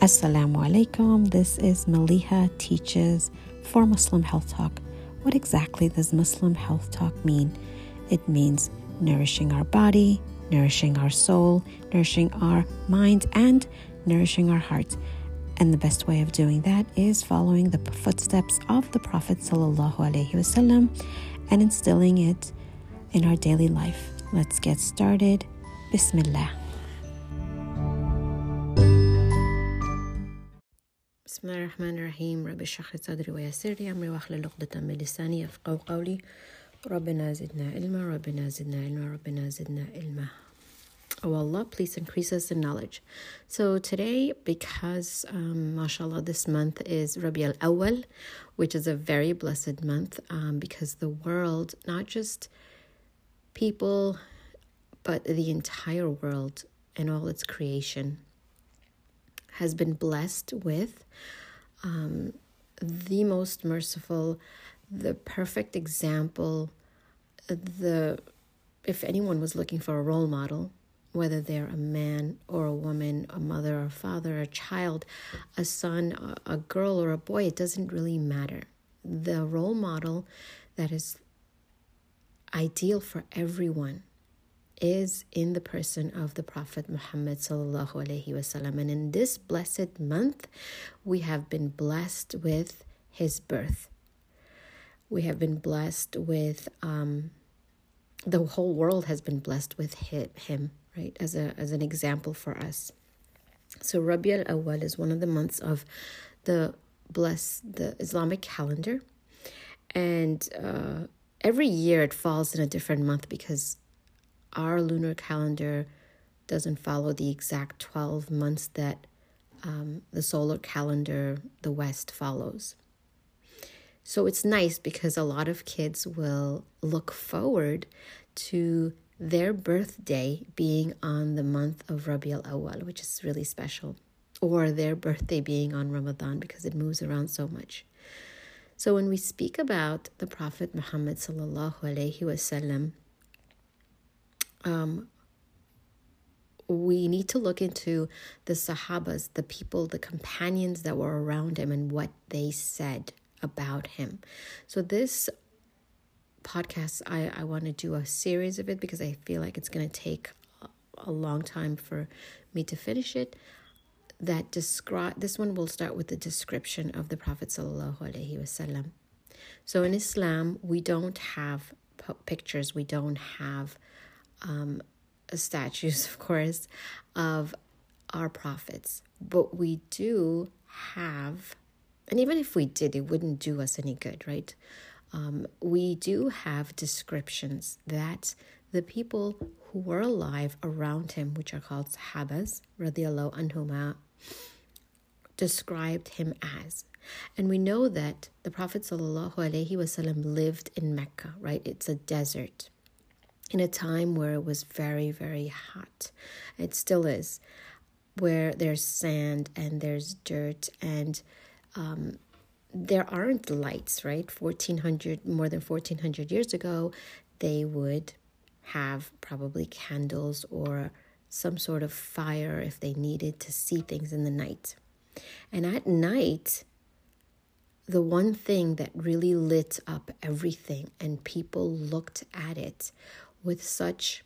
Assalamu alaikum. This is Maliha Teaches for Muslim Health Talk. What exactly does Muslim Health Talk mean? It means nourishing our body, nourishing our soul, nourishing our mind, and nourishing our heart. And the best way of doing that is following the footsteps of the Prophet ﷺ and instilling it in our daily life. Let's get started. Bismillah. بسم الله الرحمن الرحيم. رب اشرح لي صدري ويسر لي امري واحلل عقدة من لساني يفقهوا قولي. ربنا زدنا علما ربنا زدنا علما ربنا زدنا علما. Oh Allah, please increase us in knowledge. So today, because mashallah, this month is Rabi al-Awwal, which is a very blessed month, because the world, not just people, but the entire world and all its creation has been blessed with the most merciful, the perfect example, if anyone was looking for a role model, whether they're a man or a woman, a mother or a father, a child, a son, a girl or a boy, it doesn't really matter. The role model that is ideal for everyone is in the person of the Prophet Muhammad sallallahu alaihi wasallam. And in this blessed month, we have been blessed with his birth. We have been blessed with, the whole world has been blessed with him, right? As an example for us. So Rabi al-Awwal is one of the months of the Islamic calendar. And every year it falls in a different month because our lunar calendar doesn't follow the exact 12 months that the solar calendar, the West, follows. So it's nice because a lot of kids will look forward to their birthday being on the month of Rabi al-Awwal, which is really special, or their birthday being on Ramadan because it moves around so much. So when we speak about the Prophet Muhammad sallallahu alaihi wasallam, we need to look into the Sahabas, the people, the companions that were around him and what they said about him. So this podcast, I want to do a series of it because I feel like it's going to take a long time for me to finish it. This one will start with the description of the Prophet sallallahu alaihi wasallam. So in Islam, we don't have pictures, we don't have statues, of course, of our prophets, but we do have, and even if we did, it wouldn't do us any good, right? We do have descriptions that the people who were alive around him, which are called Sahabas, radiallahu anhuma, described him as. And we know that the Prophet sallallahu alaihi wasallam lived in Mecca, right? It's a desert, in a time where it was very, very hot. It still is, where there's sand and there's dirt and there aren't lights, right? More than 1400 years ago, they would have probably candles or some sort of fire if they needed to see things in the night. And at night, the one thing that really lit up everything and people looked at it with such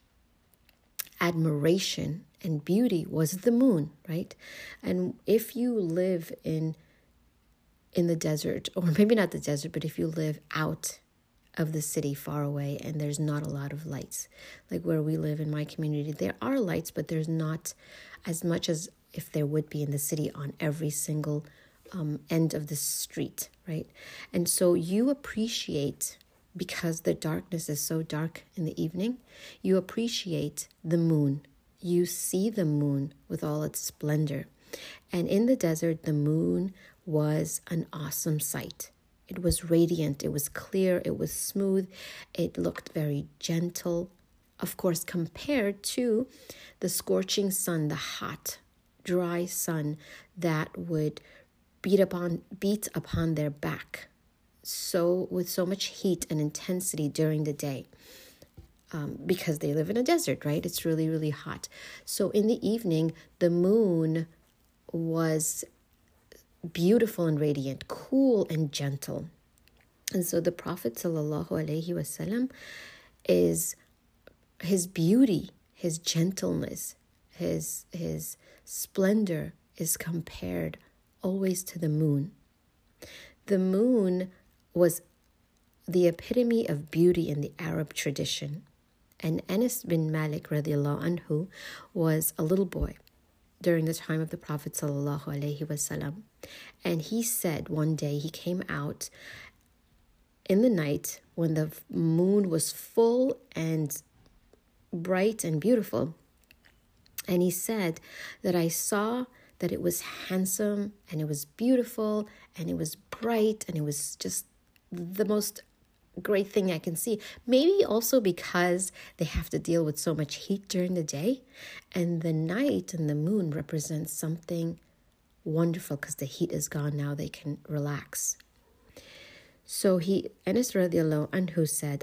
admiration and beauty was the moon, right? And if you live in the desert, or maybe not the desert, but if you live out of the city far away and there's not a lot of lights, like where we live in my community, there are lights, but there's not as much as if there would be in the city on every single end of the street, right? And so you appreciate, because the darkness is so dark in the evening, you appreciate the moon. You see the moon with all its splendor. And in the desert, the moon was an awesome sight. It was radiant, it was clear, it was smooth, it looked very gentle. Of course, compared to the scorching sun, the hot, dry sun that would beat upon their back with so much heat and intensity during the day. because they live in a desert, right? It's really, really hot. So in the evening, the moon was beautiful and radiant, cool and gentle. And so the Prophet sallallahu alaihi wasallam is his beauty, his gentleness, his splendor is compared always to the moon. The moon was the epitome of beauty in the Arab tradition. And Anas bin Malik radiallahu anhu was a little boy during the time of the Prophet sallallahu alaihi wasallam. And he said one day he came out in the night when the moon was full and bright and beautiful. And he said that I saw that it was handsome and it was beautiful and it was bright and it was just the most great thing I can see. Maybe also because they have to deal with so much heat during the day, and the night and the moon represents something wonderful because the heat is gone. Now they can relax. So Anas radiallahu anhu said,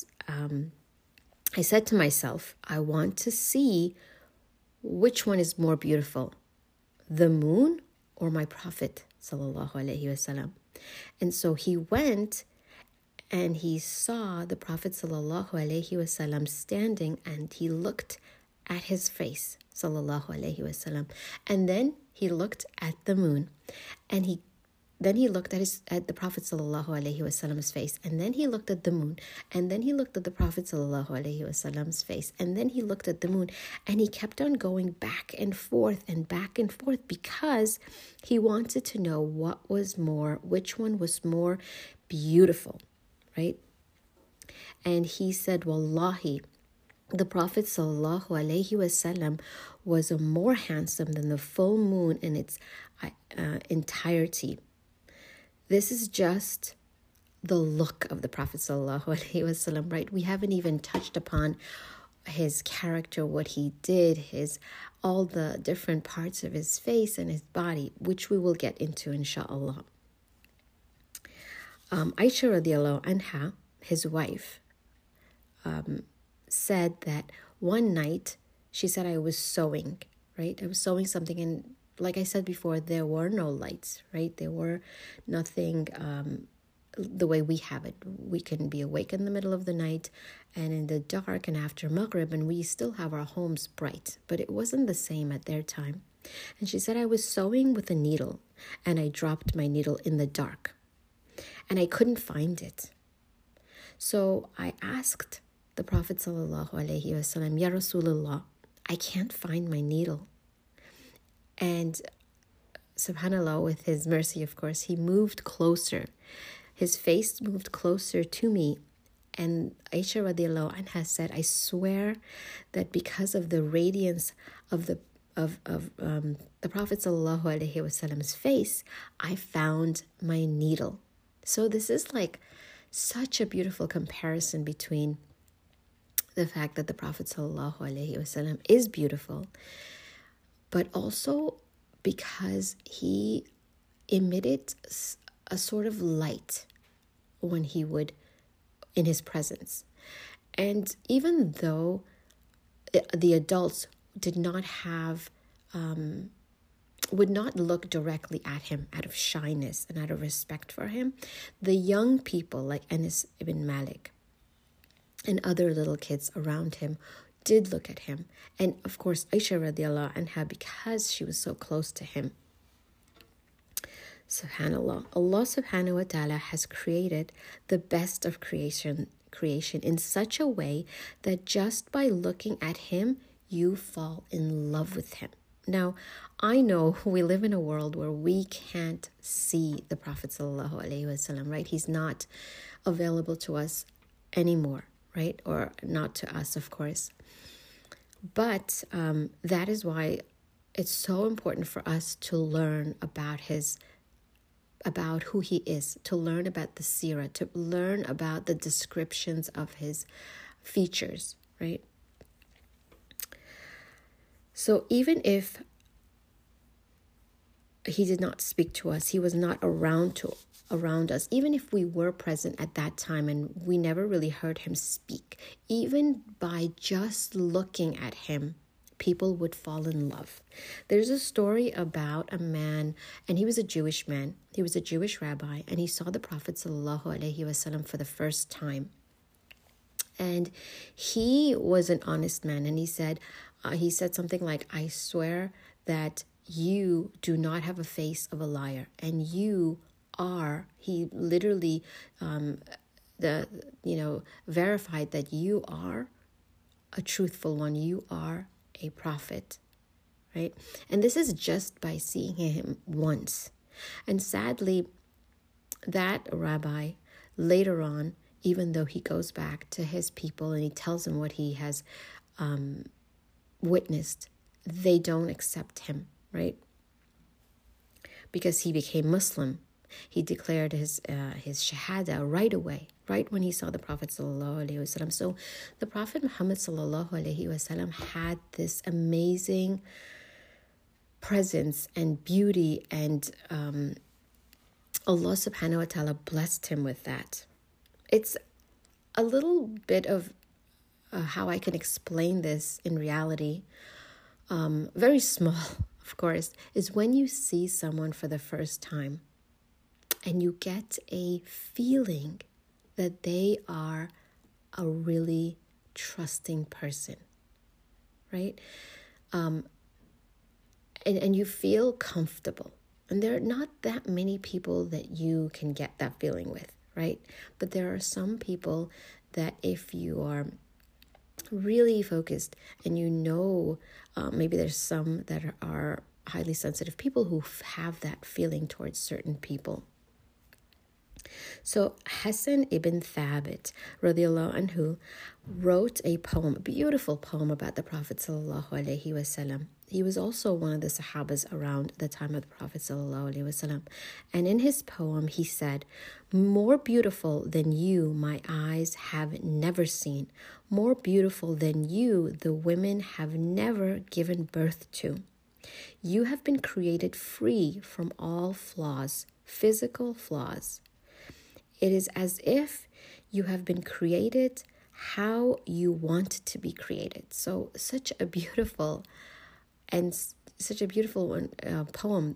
I said to myself, I want to see which one is more beautiful, the moon or my Prophet sallallahu alaihi wasallam. And so he went and he saw the Prophet sallallahu alaihi wasallam standing, and he looked at his face sallallahu alaihi wasallam, and then he looked at the moon, and then he looked at the Prophet sallallahu alaihi wasallam's face, and then he looked at the moon, and then he looked at the Prophet sallallahu alaihi wasallam's face, and then he looked at the moon, and he kept on going back and forth because he wanted to know which one was more beautiful, right? And he said, Wallahi, the Prophet sallallahu alaihi wasallam was more handsome than the full moon in its entirety. This is just the look of the Prophet sallallahu alaihi wasallam, right? We haven't even touched upon his character, what he did, all the different parts of his face and his body, which we will get into, inshallah. Aisha radiallahu anha, his wife, said that one night, she said, I was sewing, right? I was sewing something, and like I said before, there were no lights, right? There were nothing the way we have it. We can be awake in the middle of the night and in the dark and after Maghrib, and we still have our homes bright. But it wasn't the same at their time. And she said, I was sewing with a needle, and I dropped my needle in the dark, and I couldn't find it. So I asked the Prophet sallallahu alaihi wasallam, Ya Rasulullah, I can't find my needle. And subhanAllah, with his mercy, of course, he moved closer. His face moved closer to me. And Aisha radiallahu anha said, I swear that because of the radiance of the Prophet sallallahu alaihi wasallam's face, I found my needle. So this is like such a beautiful comparison between the fact that the Prophet sallallahu alaihi wasallam is beautiful, but also because he emitted a sort of light when he would, in his presence. And even though the adults did not have, would not look directly at him out of shyness and out of respect for him, the young people like Anas ibn Malik and other little kids around him did look at him. And of course, Aisha radiallahu anha, because she was so close to him. SubhanAllah, Allah subhanahu wa ta'ala has created the best of creation in such a way that just by looking at him, you fall in love with him. Now, I know we live in a world where we can't see the Prophet sallallahu alaihi wasallam, right? He's not available to us anymore, right? Or not to us, of course. But that is why it's so important for us to learn about who he is, to learn about the seerah, to learn about the descriptions of his features, right? So even if he did not speak to us, he was not around us, even if we were present at that time and we never really heard him speak, even by just looking at him, people would fall in love. There's a story about a man, and he was a Jewish man. He was a Jewish rabbi, and he saw the Prophet sallallahu alaihi wasallam for the first time. And he was an honest man, and he said something like, "I swear that you do not have a face of a liar, and you are." He literally, verified that you are a truthful one. You are a prophet, right? And this is just by seeing him once. And sadly, that rabbi later on, even though he goes back to his people and he tells them what he has witnessed, they don't accept him, right? Because he became Muslim. He declared his shahada right away, right when he saw the Prophet sallallahu alaihi wasallam. So the Prophet Muhammad sallallahu alaihi wasallam had this amazing presence and beauty, and Allah subhanahu wa ta'ala blessed him with that. It's a little bit of how I can explain this in reality. Very small, of course, is when you see someone for the first time and you get a feeling that they are a really trusting person, right? And you feel comfortable. And there are not that many people that you can get that feeling with, right? But there are some people that if you are really focused and maybe there's some that are highly sensitive people who have that feeling towards certain people. So Hassan ibn Thabit radiallahu anhu wrote a poem, a beautiful poem about the Prophet sallallahu alaihi wasallam. He was also one of the Sahabas around the time of the Prophet sallallahu alaihi wasallam. And in his poem, he said, "More beautiful than you, my eyes have never seen. More beautiful than you, the women have never given birth to. You have been created free from all flaws, physical flaws. It is as if you have been created how you want to be created." So such a beautiful poem,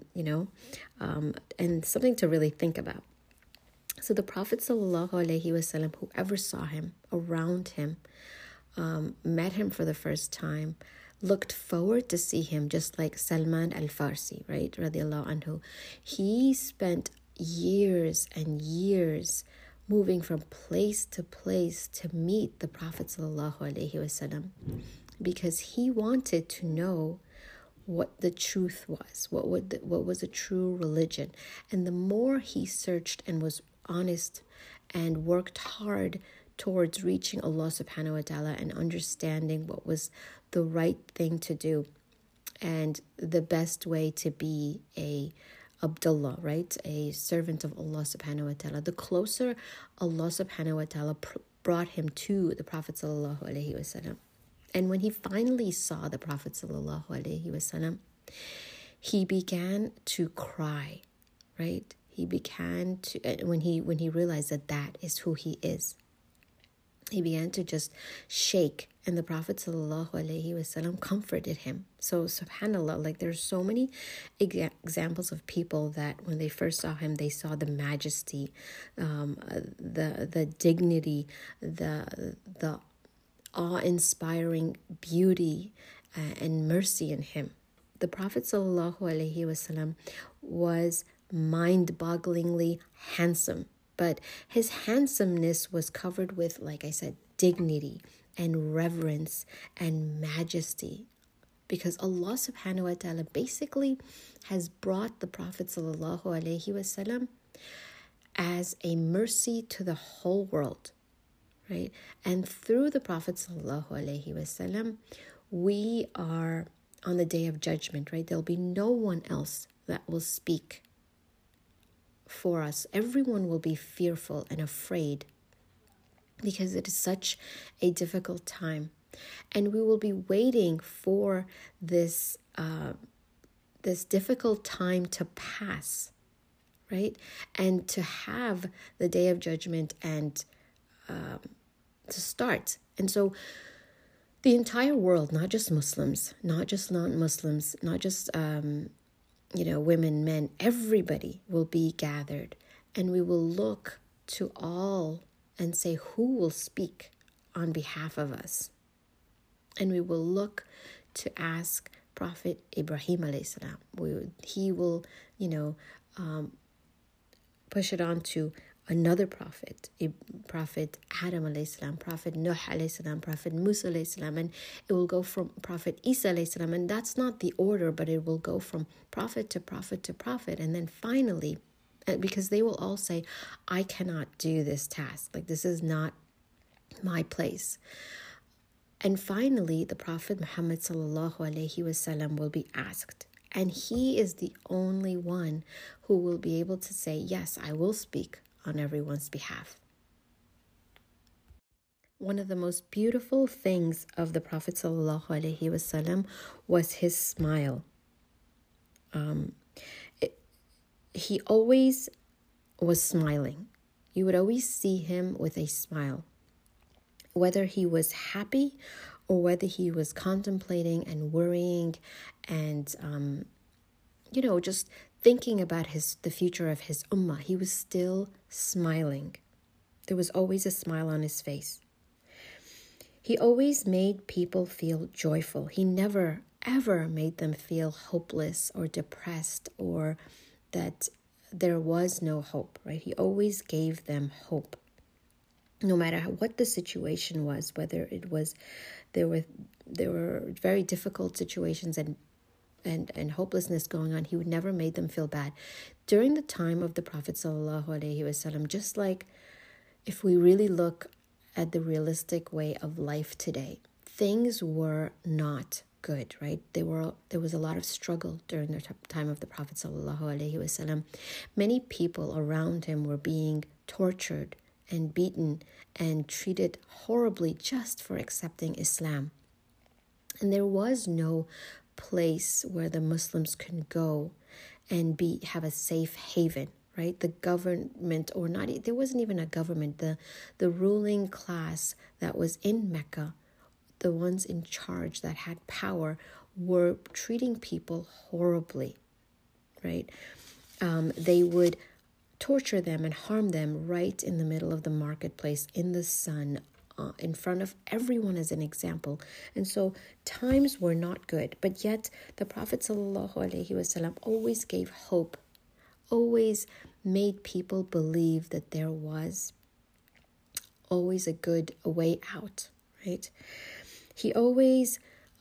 and something to really think about. So the Prophet sallallahu alaihi wasallam, whoever saw him, around him, met him for the first time, looked forward to see him, just like Salman al-Farsi, right, radiallahu anhu. He spent years and years moving from place to place to meet the Prophet sallallahu alaihi wasallam, because he wanted to know what the truth was, what was a true religion. And the more he searched and was honest and worked hard towards reaching Allah subhanahu wa ta'ala and understanding what was the right thing to do and the best way to be a Abdullah, right? A servant of Allah subhanahu wa ta'ala. The closer Allah subhanahu wa ta'ala brought him to the Prophet sallallahu alaihi wasallam. And when he finally saw the Prophet sallallahu alaihi wasallam, he began to cry, right? He began to, when he realized that is who he is, he began to just shake, and the Prophet sallallahu alaihi wasallam comforted him. So subhanallah, like there's so many examples of people that when they first saw him, they saw the majesty, the dignity, the awe-inspiring beauty and mercy in him. The Prophet sallallahu alaihi wasallam was mind-bogglingly handsome, but his handsomeness was covered with, like I said, dignity and reverence and majesty, because Allah subhanahu wa ta'ala basically has brought the Prophet sallallahu alaihi wasallam as a mercy to the whole world, right? And through the Prophet sallallahu alaihi wasallam, we are on the day of judgment, right? There'll be no one else that will speak for us. Everyone will be fearful and afraid because it is such a difficult time, and we will be waiting for this difficult time to pass, right? And to have the day of judgment and to start. And so The entire world, not just Muslims, not just non-Muslims, not just women, men, everybody will be gathered, and we will look to all and say, who will speak on behalf of us? And we will look to ask Prophet Ibrahim alayhi salam. He will, push it on to another prophet, Prophet Adam alayhi salam, Prophet Nuh alayhi salam, Prophet Musa alayhi salam, and it will go from Prophet Isa alayhi salam, and that's not the order, but it will go from prophet to prophet to prophet, and then finally, because they will all say, I cannot do this task, like this is not my place. And finally, the Prophet Muhammad sallallahu alaihi wasallam will be asked, and he is the only one who will be able to say, yes, I will speak on everyone's behalf. One of the most beautiful things of the Prophet sallallahu alaihi wasallam was his smile. He always was smiling. You would always see him with a smile. Whether he was happy or whether he was contemplating and worrying and, just thinking about the future of his ummah, he was still smiling. There was always a smile on his face. He always made people feel joyful. He never, ever made them feel hopeless or depressed or that there was no hope, right? He always gave them hope. No matter what the situation was, whether it was, there were very difficult situations and hopelessness going on, he would never make them feel bad. During the time of the Prophet sallallahu alaihi wasallam, just like if we really look at the realistic way of life today, things were not good, right? There was a lot of struggle during the time of the Prophet sallallahu alaihi wasallam. Many people around him were being tortured and beaten and treated horribly just for accepting Islam. And there was no place where the Muslims can go and have a safe haven, right? The government, or not, there wasn't even a government. The ruling class that was in Mecca, the ones in charge that had power, were treating people horribly, right? They would torture them and harm them right in the middle of the marketplace, in the sun, in front of everyone as an example. And so times were not good, but yet the Prophet ﷺ always gave hope, always made people believe that there was always a way out, right? He always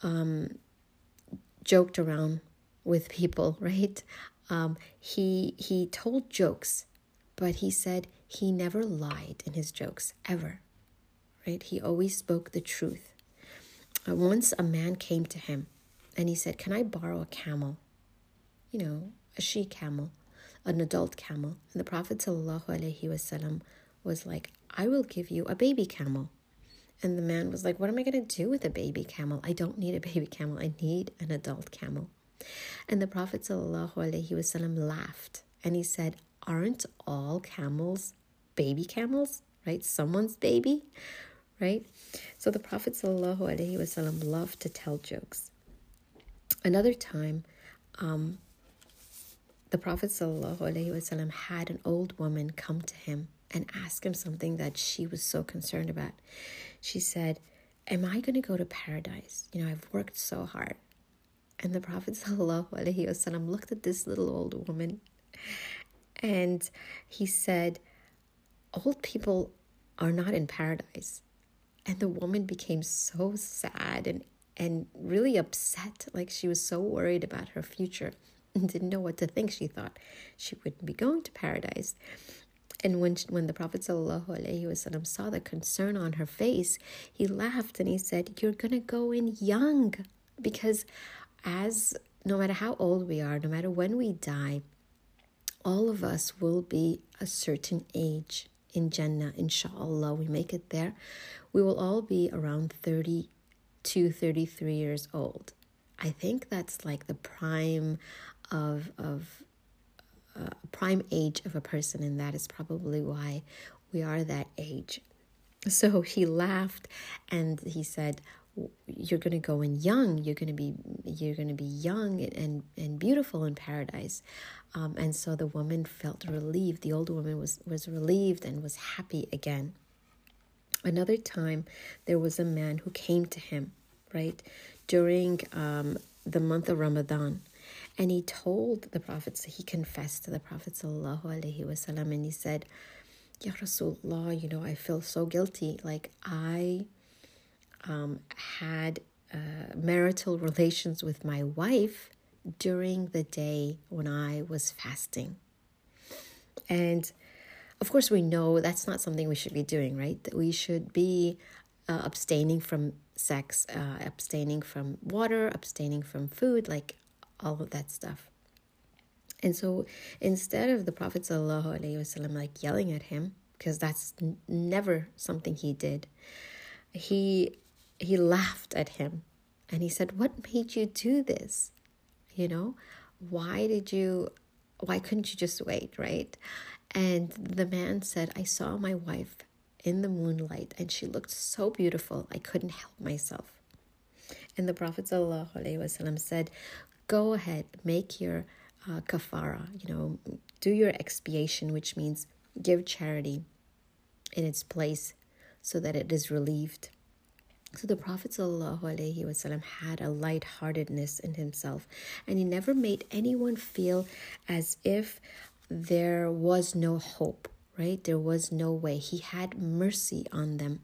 joked around with people, right? He told jokes, but he said he never lied in his jokes, ever, right? He always spoke the truth. Once a man came to him and he said, can I borrow a camel? A she camel, an adult camel. And the Prophet ﷺ was like, I will give you a baby camel. And the man was like, what am I going to do with a baby camel? I don't need a baby camel. I need an adult camel. And the Prophet ﷺ laughed and he said, aren't all camels baby camels, right? Someone's baby, right? So the Prophet ﷺ loved to tell jokes. Another time, the Prophet ﷺ had an old woman come to him and ask him something that she was so concerned about. She said, am I going to go to paradise? I've worked so hard. And the Prophet ﷺ looked at this little old woman and he said, old people are not in paradise. And the woman became so sad and really upset. Like she was so worried about her future and didn't know what to think. She thought she wouldn't be going to paradise. And when the Prophet ﷺ saw the concern on her face, he laughed and he said, you're going to go in young, because no matter how old we are, no matter when we die, all of us will be a certain age in Jannah, inshallah. We make it there. We will all be around 32, 33 years old. I think that's like the prime prime age of a person, and that is probably why we are that age. So he laughed and he said, you're going to go in young. You're going to be young and beautiful in paradise. And so the woman felt relieved. The older woman was relieved and was happy again. Another time, there was a man who came to him, right, during the month of Ramadan. And he told the Prophet, so he confessed to the Prophet sallallahu alaihi wasallam, and he said, Ya Rasulullah, I feel so guilty. Like I had marital relations with my wife during the day when I was fasting. And of course, we know that's not something we should be doing, right? That we should be abstaining from sex, abstaining from water, abstaining from food, like all of that stuff. And so instead of the Prophet ﷺ like yelling at him, because that's never something he did, he laughed at him and he said, what made you do this? Why couldn't you just wait, right? And the man said, I saw my wife in the moonlight and she looked so beautiful, I couldn't help myself. And the Prophet ﷺ said, go ahead, make your kafara, do your expiation, which means give charity in its place so that it is relieved. So the Prophet ﷺ had a lightheartedness in himself, and he never made anyone feel as if there was no hope, right? There was no way. He had mercy on them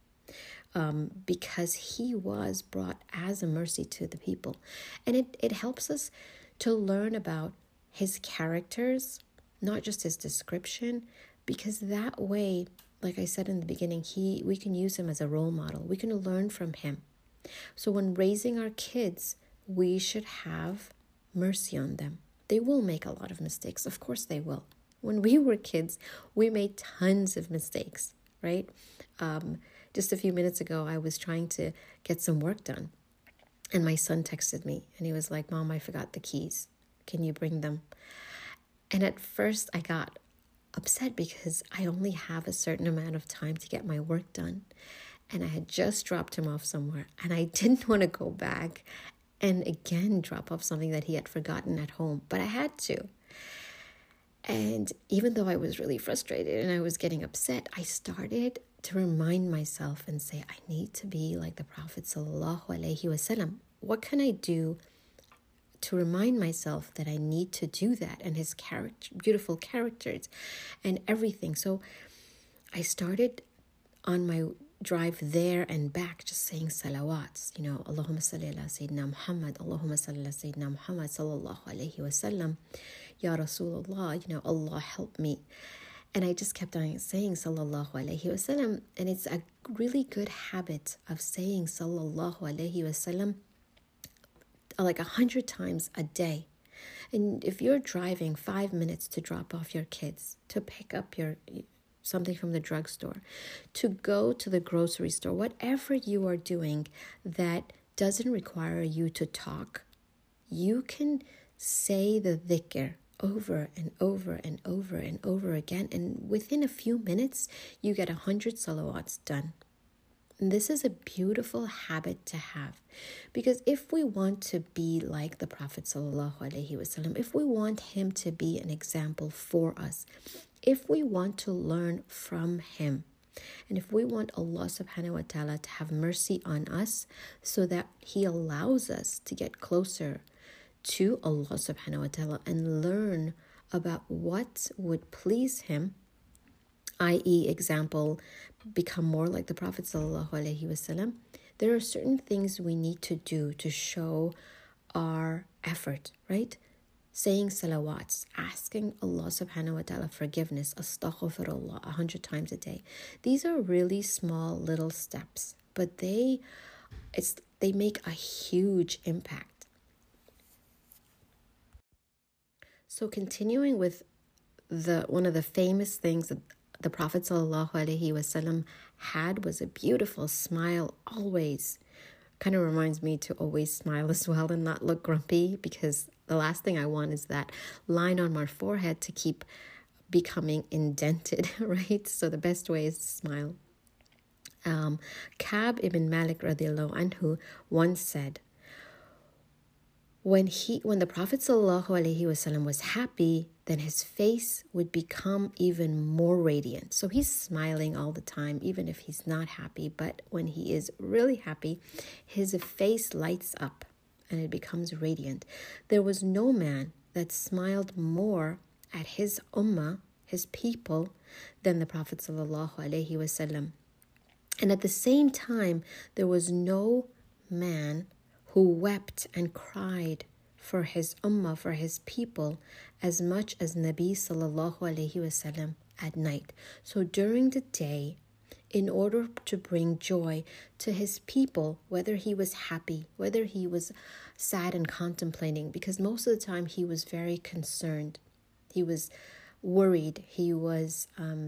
because he was brought as a mercy to the people. And it helps us to learn about his characters, not just his description, because that way, like I said in the beginning, we can use him as a role model. We can learn from him. So when raising our kids, we should have mercy on them. They will make a lot of mistakes. Of course they will. When we were kids, we made tons of mistakes, right? Just a few minutes ago, I was trying to get some work done. And my son texted me and he was like, Mom, I forgot the keys. Can you bring them? And at first I got upset because I only have a certain amount of time to get my work done. And I had just dropped him off somewhere and I didn't want to go back and again drop off something that he had forgotten at home, but I had to. And even though I was really frustrated and I was getting upset, I started to remind myself and say, I need to be like the Prophet sallallahu alaihi wasallam. What can I do to remind myself that I need to do that, and his beautiful characters and everything? So I started on my drive there and back just saying salawats, Allahumma salli ala Sayyidina Muhammad, Allahumma salli ala Sayyidina Muhammad sallallahu alaihi wasallam, Ya Rasulullah, Allah help me. And I just kept on saying sallallahu alaihi wasallam, and it's a really good habit of saying sallallahu alaihi wasallam like 100 times a day. And if you're driving 5 minutes to drop off your kids, to pick up something from the drugstore, to go to the grocery store, whatever you are doing that doesn't require you to talk, you can say the dhikr over and over and over and over again, and within a few minutes you get 100 salawats done. And this is a beautiful habit to have, because if we want to be like the Prophet sallallahu alaihi wasallam, if we want him to be an example for us, if we want to learn from him, and if we want Allah subhanahu wa ta'ala to have mercy on us so that he allows us to get closer to Allah subhanahu wa ta'ala and learn about what would please him, i.e., example, become more like the Prophet sallallahu alaihi wasallam, there are certain things we need to do to show our effort, right? Saying salawats, asking Allah subhanahu wa ta'ala forgiveness, astaghfirullah 100 times a day. These are really small little steps, but they make a huge impact. So continuing with one of the famous things that the Prophet sallallahu alaihi wasallam had was a beautiful smile always. Kind of reminds me to always smile as well and not look grumpy, because the last thing I want is that line on my forehead to keep becoming indented, right? So the best way is to smile. Ka'b ibn Malik radiallahu anhu once said, when the Prophet ﷺ was happy, then his face would become even more radiant. So he's smiling all the time, even if he's not happy. But when he is really happy, his face lights up and it becomes radiant. There was no man that smiled more at his ummah, his people, than the Prophet ﷺ. And at the same time, there was no man who wept and cried for his ummah, for his people, as much as Nabi sallallahu alaihi wasallam at night. So during the day, in order to bring joy to his people, whether he was happy, whether he was sad and contemplating, because most of the time he was very concerned, he was worried, he was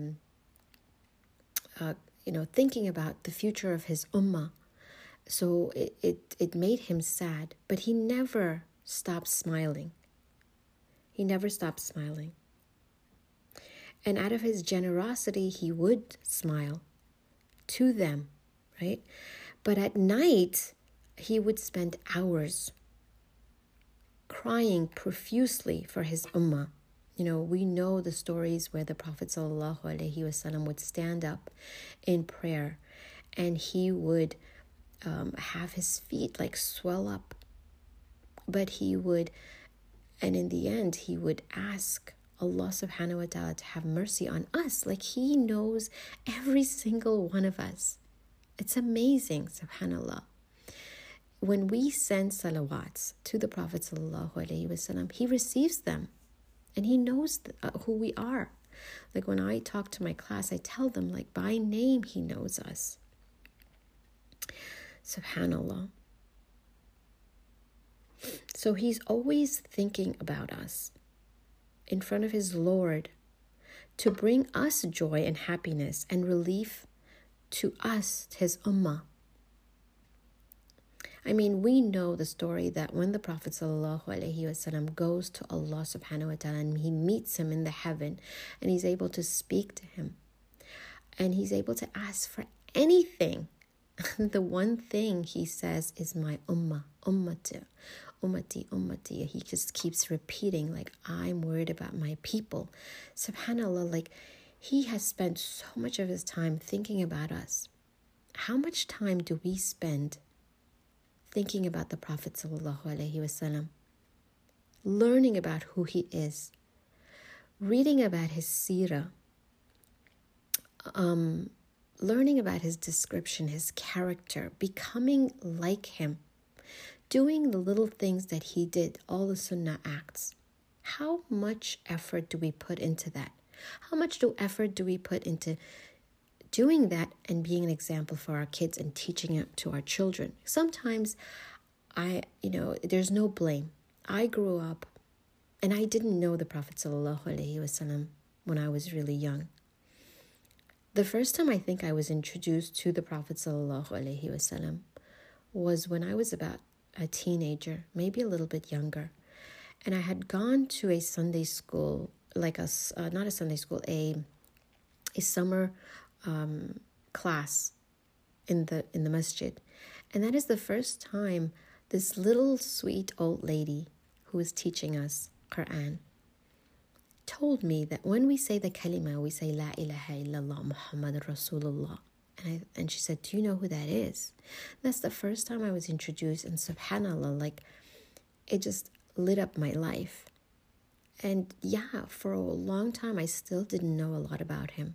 thinking about the future of his ummah. So it made him sad, but he never stopped smiling. He never stopped smiling. And out of his generosity, he would smile to them, right? But at night, he would spend hours crying profusely for his ummah. We know the stories where the Prophet ﷺ would stand up in prayer and he would have his feet swell up. But and in the end, he would ask Allah subhanahu wa ta'ala to have mercy on us. He knows every single one of us. It's amazing, subhanallah. When we send salawats to the Prophet sallallahu alaihi wasallam, he receives them and he knows who we are. When I talk to my class, I tell them by name, he knows us. Subhanallah. So he's always thinking about us in front of his Lord to bring us joy and happiness and relief to us, his ummah. We know the story that when the Prophet ﷺ goes to Allah subhanahu wa ta'ala and he meets him in the heaven and he's able to speak to him and he's able to ask for anything, the one thing he says is my ummah, ummati, ummati, ummati. He just keeps repeating I'm worried about my people. SubhanAllah, he has spent so much of his time thinking about us. How much time do we spend thinking about the Prophet sallallahu alaihi wasallam, learning about who he is, reading about his seerah, learning about his description, his character, becoming like him, doing the little things that he did, all the sunnah acts? How much effort do we put into that? How much effort do we put into doing that and being an example for our kids and teaching it to our children? Sometimes there's no blame. I grew up and I didn't know the Prophet sallallahu alaihi wasallam when I was really young. The first time I think I was introduced to the Prophet sallallahu alaihi wasallam was when I was about a teenager, maybe a little bit younger. And I had gone to a Sunday school, not a Sunday school, a summer class in the masjid. And that is the first time this little sweet old lady who was teaching us Quran told me that when we say the kalima, we say La ilaha illallah Muhammad Rasulullah. And she said, do you know who that is? That's the first time I was introduced, and subhanallah, it just lit up my life. And yeah, for a long time, I still didn't know a lot about him.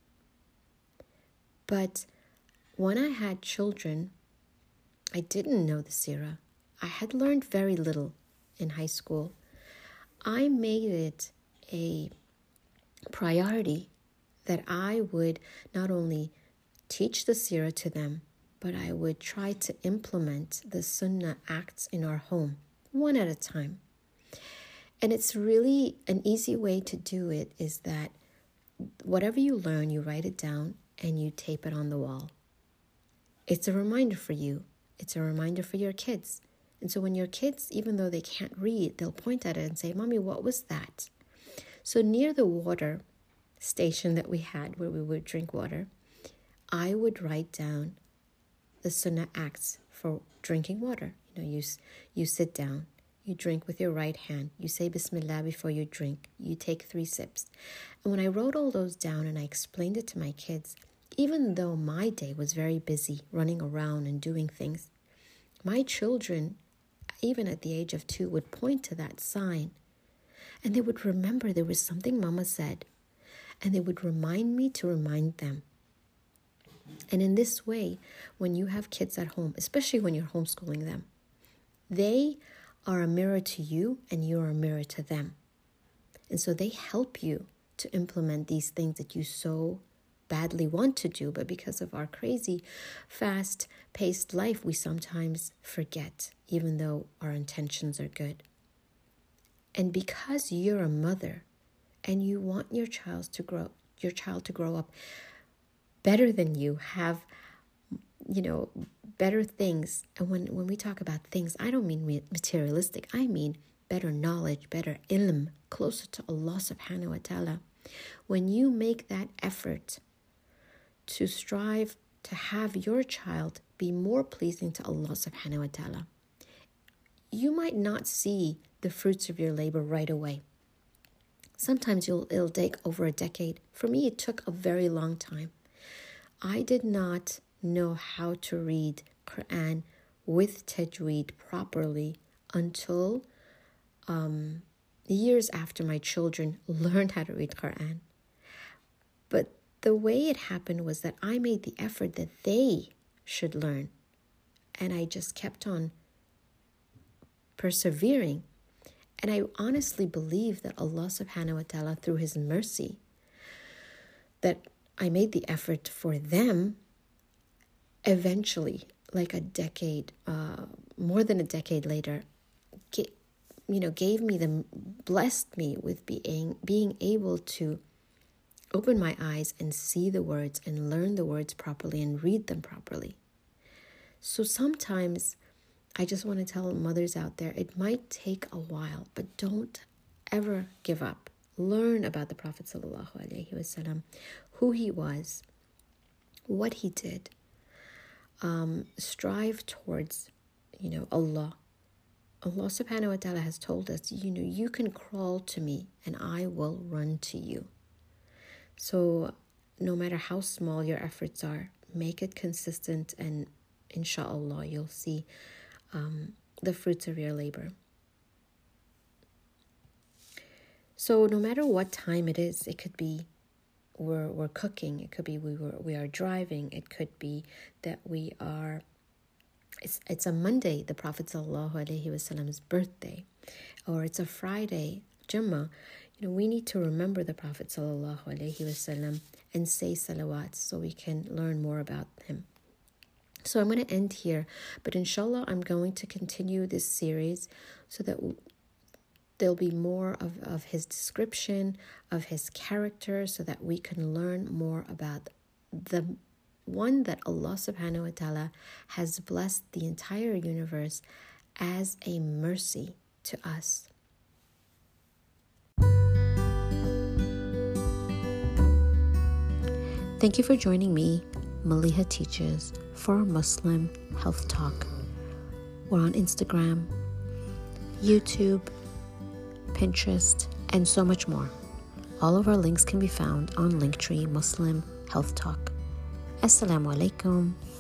But when I had children, I didn't know the seerah. I had learned very little in high school. I made it a priority that I would not only teach the seerah to them, but I would try to implement the sunnah acts in our home, one at a time. And it's really an easy way to do it is that whatever you learn, you write it down and you tape it on the wall. It's a reminder for you. It's a reminder for your kids. And so when your kids, even though they can't read, they'll point at it and say, Mommy, what was that? So near the water station that we had where we would drink water, I would write down the sunnah acts for drinking water. You sit down, you drink with your right hand, you say Bismillah before you drink, you take 3 sips. And when I wrote all those down and I explained it to my kids, even though my day was very busy running around and doing things, my children, even at the age of 2, would point to that sign and they would remember there was something Mama said, and they would remind me to remind them. And in this way, when you have kids at home, especially when you're homeschooling them, they are a mirror to you and you're a mirror to them. And so they help you to implement these things that you so badly want to do, but because of our crazy, fast-paced life, we sometimes forget, even though our intentions are good. And because you're a mother and you want your child to grow up better than you, have, better things. And when we talk about things, I don't mean materialistic. I mean better knowledge, better ilm, closer to Allah subhanahu wa ta'ala. When you make that effort to strive to have your child be more pleasing to Allah subhanahu wa ta'ala, you might not see the fruits of your labor right away. Sometimes it'll take over a decade. For me, it took a very long time. I did not know how to read Quran with tajweed properly until years after my children learned how to read Quran. But the way it happened was that I made the effort that they should learn. And I just kept on persevering. And I honestly believe that Allah subhanahu wa ta'ala, through His mercy, that I made the effort for them. Eventually, like a decade, more than a decade later, blessed me with being able to open my eyes and see the words and learn the words properly and read them properly. So sometimes I just want to tell mothers out there, it might take a while, but don't ever give up. Learn about the Prophet ﷺ, who he was, what he did. Strive towards, Allah. Allah subhanahu wa ta'ala has told us, you can crawl to me and I will run to you. So no matter how small your efforts are, make it consistent and inshallah you'll see the fruits of your labor. So no matter what time it is, it could be we're cooking, it could be we are driving, it could be that we are. It's a Monday, the Prophet ﷺ's birthday, or it's a Friday, Jummah. We need to remember the Prophet ﷺ and say salawats so we can learn more about him. So I'm going to end here, but inshallah I'm going to continue this series so that there'll be more of his description, of his character, so that we can learn more about the one that Allah subhanahu wa ta'ala has blessed the entire universe as a mercy to us. Thank you for joining me, Maliha Teaches, for Muslim Health Talk. We're on Instagram, YouTube, Pinterest, and so much more. All of our links can be found on Linktree Muslim Health Talk. Assalamu alaikum.